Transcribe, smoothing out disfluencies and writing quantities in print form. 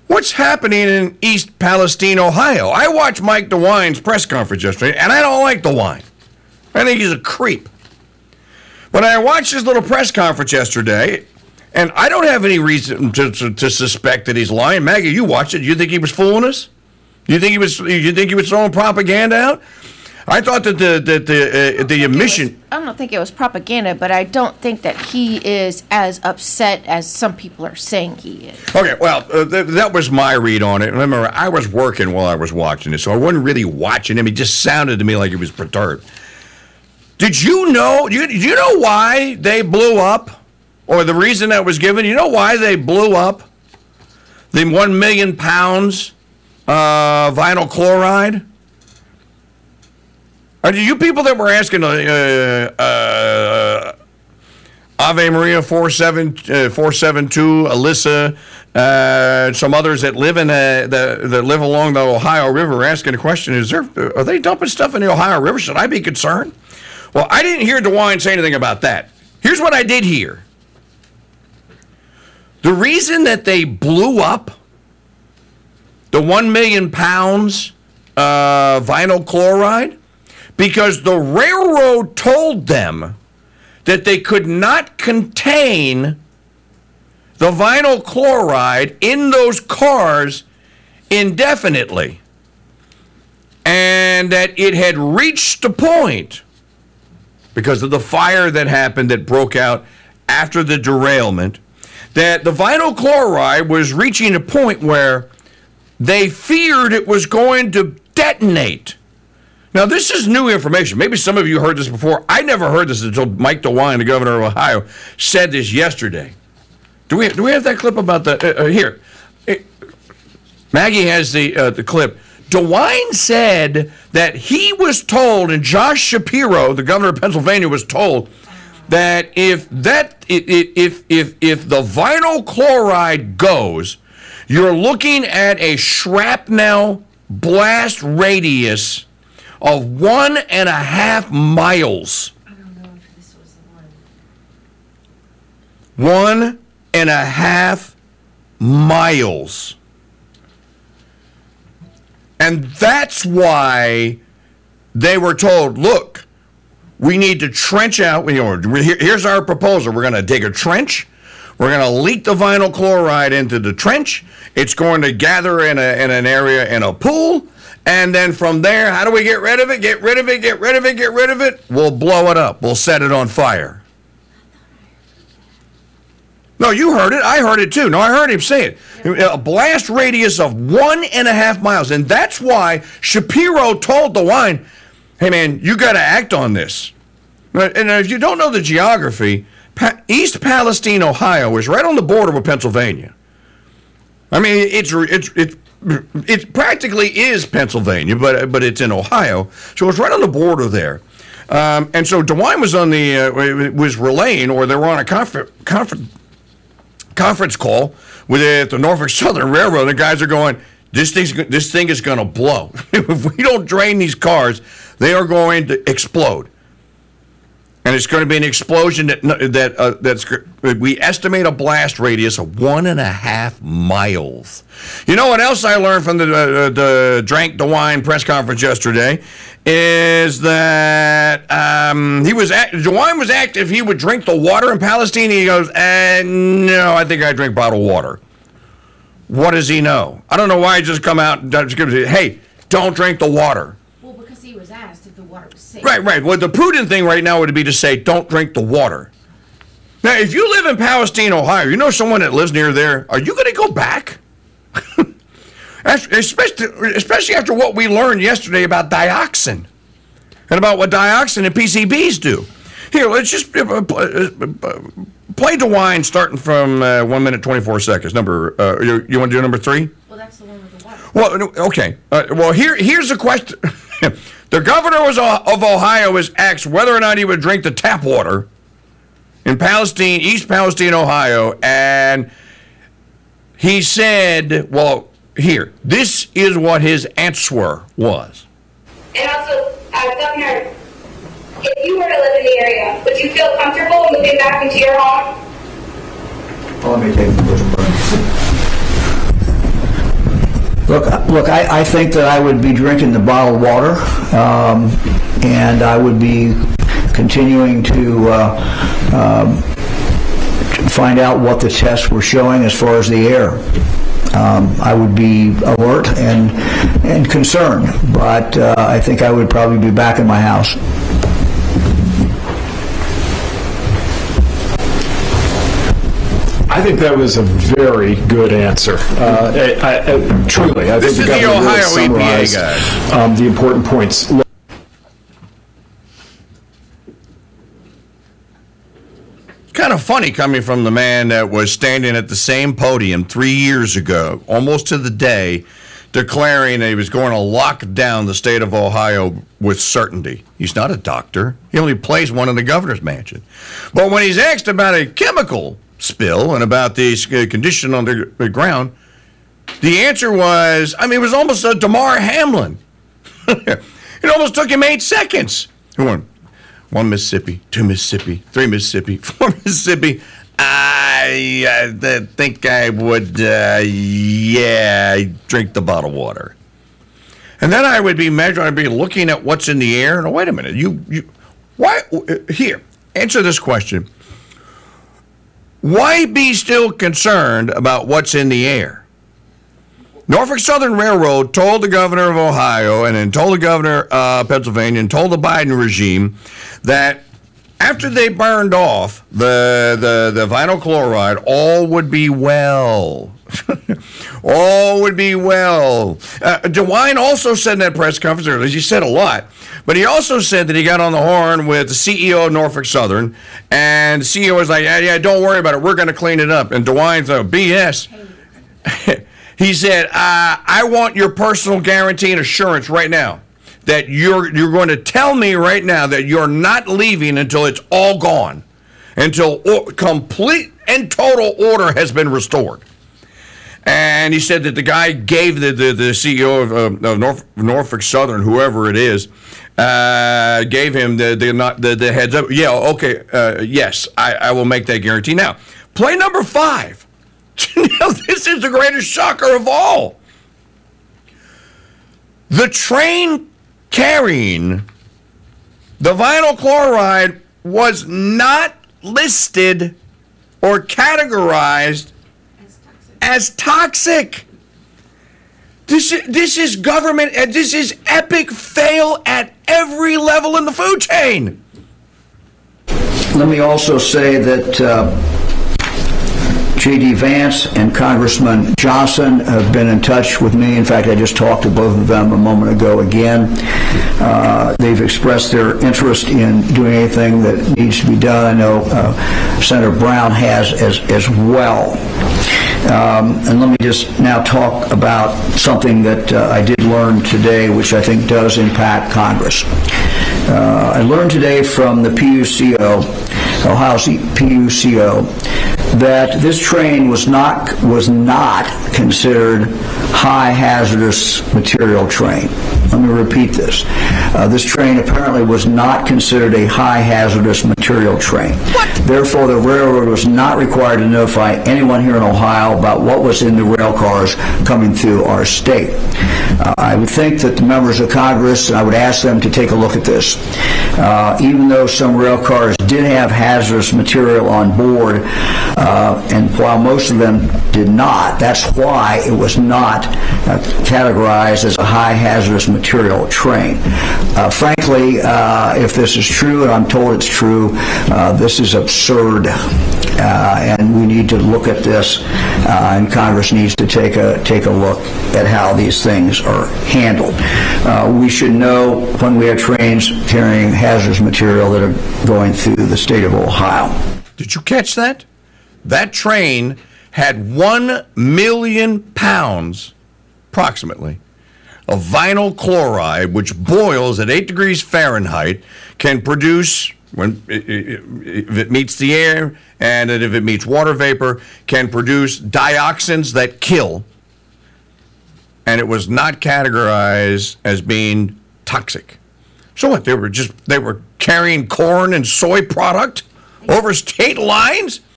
What's happening in East Palestine, Ohio? I watched Mike DeWine's press conference yesterday, and I don't like DeWine. I think he's a creep. But I watched his little press conference yesterday, and I don't have any reason to suspect that he's lying. Maggie, you watched it. You think he was fooling us? You think he was throwing propaganda out? I thought that the emission. I don't think it was propaganda, but I don't think that he is as upset as some people are saying he is. Okay, well, that was my read on it. Remember, I was working while I was watching it, so I wasn't really watching him. He just sounded to me like he was perturbed. Did you know? Do you know why they blew up, or the reason that was given? You know why they blew up the 1 million pounds vinyl chloride? Are you people that were asking Ave Maria 472, Alyssa, some others that live that live along the Ohio River asking a question: are they dumping stuff in the Ohio River? Should I be concerned? Well, I didn't hear DeWine say anything about that. Here's what I did hear: the reason that they blew up the 1 million pounds vinyl chloride, because the railroad told them that they could not contain the vinyl chloride in those cars indefinitely, and that it had reached a point, because of the fire that happened that broke out after the derailment, that the vinyl chloride was reaching a point where they feared it was going to detonate. Now, this is new information. Maybe some of you heard this before. I never heard this until Mike DeWine, the governor of Ohio, said this yesterday. Do we have that clip about the here? Maggie has the clip. DeWine said that he was told, and Josh Shapiro, the governor of Pennsylvania, was told that if the vinyl chloride goes, you're looking at a shrapnel blast radius of 1.5 miles. I don't know if this was the one. 1.5 miles. And that's why they were told, look, we need to trench out. Here's our proposal. We're going to dig a trench. We're going to leak the vinyl chloride into the trench. It's going to gather in an area in a pool. And then from there, how do we get rid of it? Get rid of it. We'll blow it up. We'll set it on fire. No, you heard it. I heard it too. No, I heard him say it. A blast radius of 1.5 miles. And that's why Shapiro told DeWine, hey, man, you got to act on this. And if you don't know the geography, East Palestine, Ohio is right on the border with Pennsylvania. I mean, it practically is Pennsylvania, but it's in Ohio, so it's right on the border there. And so DeWine was on was relaying, or they were on a conference call with the Norfolk Southern Railroad. The guys are going, this thing is going to blow. If we don't drain these cars, they are going to explode. And it's going to be an explosion that's we estimate a blast radius of 1.5 miles. You know what else I learned from the Drank DeWine press conference yesterday is that DeWine was asked if he would drink the water in Palestine. He goes, no, I think I drink bottled water. What does he know? I don't know why he just come out and just say, hey, don't drink the water. He was asked if the water was safe. Right. Well, the prudent thing right now would be to say, don't drink the water. Now, if you live in Palestine, Ohio, you know someone that lives near there, are you going to go back? Especially after what we learned yesterday about dioxin and about what dioxin and PCBs do. Here, let's just play DeWine starting from 1 minute, 24 seconds. You want to do number 3? Well, that's the one with the water. Well, okay. Here's a question. The governor of Ohio was asked whether or not he would drink the tap water in Palestine, East Palestine, Ohio, and he said, well, here, this is what his answer was. And also, Governor, if you were to live in the area, would you feel comfortable moving back into your home? Let me take the Look. I think that I would be drinking the bottled water, and I would be continuing to find out what the tests were showing as far as the air. I would be alert and concerned, but I think I would probably be back in my house. I think that was a very good answer. Truly, I This think is the Ohio EPA guy. The important points. Kind of funny coming from the man that was standing at the same podium 3 years ago, almost to the day, declaring that he was going to lock down the state of Ohio with certainty. He's not a doctor. He only plays one in the governor's mansion. But when he's asked about a chemical spill and about this condition on the ground, the answer was, it was almost a Damar Hamlin. It almost took him 8 seconds. He went, 1 Mississippi, 2 Mississippi, 3 Mississippi, 4 Mississippi. I think I would, drink the bottled water. And then I would be measuring, I'd be looking at what's in the air. No, wait a minute. Why? Here, answer this question. Why be still concerned about what's in the air? Norfolk Southern Railroad told the governor of Ohio and then told the governor of Pennsylvania and told the Biden regime that after they burned off the vinyl chloride, all would be well. All would be well. DeWine also said in that press conference earlier, he said a lot, but he also said that he got on the horn with the CEO of Norfolk Southern, and the CEO was like, yeah, don't worry about it. We're going to clean it up. And DeWine's like, BS. He said, I want your personal guarantee and assurance right now that you're going to tell me right now that you're not leaving until it's all gone, until complete and total order has been restored. And he said that the guy gave the CEO of Norfolk Southern, whoever it is, gave him the heads up. Yeah, okay, yes, I will make that guarantee. Now, play number 5. This is the greatest shocker of all. The train carrying the vinyl chloride was not listed or categorized as toxic. This is government, and this is epic fail at every level in the food chain. Let me also say that J.D. Vance and Congressman Johnson have been in touch with me. In fact, I just talked to both of them a moment ago again. They've expressed their interest in doing anything that needs to be done. I know Senator Brown has as well. And let me just now talk about something that I did learn today, which I think does impact Congress. I learned today from the PUCO, Ohio's PUCO, that this train was not considered high hazardous material train. Let me repeat this. This train apparently was not considered a high hazardous material train. What? Therefore, the railroad was not required to notify anyone here in Ohio about what was in the rail cars coming through our state. I would think that the members of Congress, and I would ask them to take a look at this. Even though some rail cars did have hazardous material on board, and while most of them did not, that's why it was not categorized as a high hazardous material train. Frankly, if this is true, and I'm told it's true, this is absurd, and we need to look at this, and Congress needs to take a look at how these things are handled. We should know when we have trains carrying hazardous material that are going through the state of Ohio. Did you catch that? That train had 1 million pounds, approximately, of vinyl chloride, which boils at 8 degrees Fahrenheit, can produce, if it meets the air and if it meets water vapor, can produce dioxins that kill. And it was not categorized as being toxic. So what? They were carrying corn and soy product over state lines?